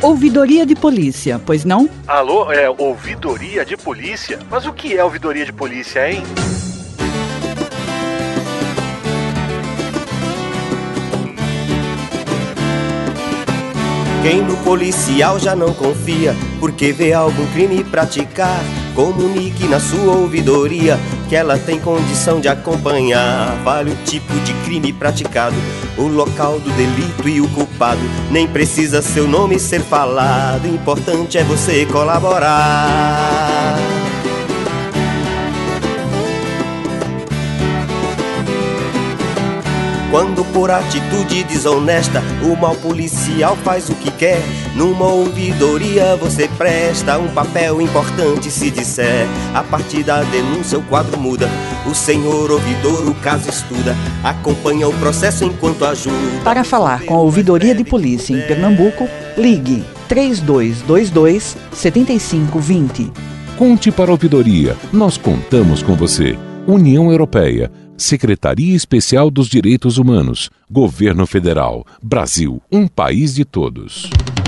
Ouvidoria de polícia, pois não? Alô, ouvidoria de polícia? Mas o que é ouvidoria de polícia, hein? Quem no policial já não confia, porque vê algum crime praticar, comunique na sua ouvidoria, que ela tem condição de acompanhar. Vale o tipo de crime praticado, o local do delito e o culpado. Nem precisa seu nome ser falado, importante é você colaborar. Quando por atitude desonesta o mau policial faz o que quer, numa ouvidoria você presta um papel importante se disser. A partir da denúncia o quadro muda, o senhor ouvidor o caso estuda, acompanha o processo enquanto ajuda. Para falar com a Ouvidoria de Polícia em Pernambuco, ligue 3222-7520. Conte para a ouvidoria, nós contamos com você. União Europeia, Secretaria Especial dos Direitos Humanos, Governo Federal, Brasil, um país de todos.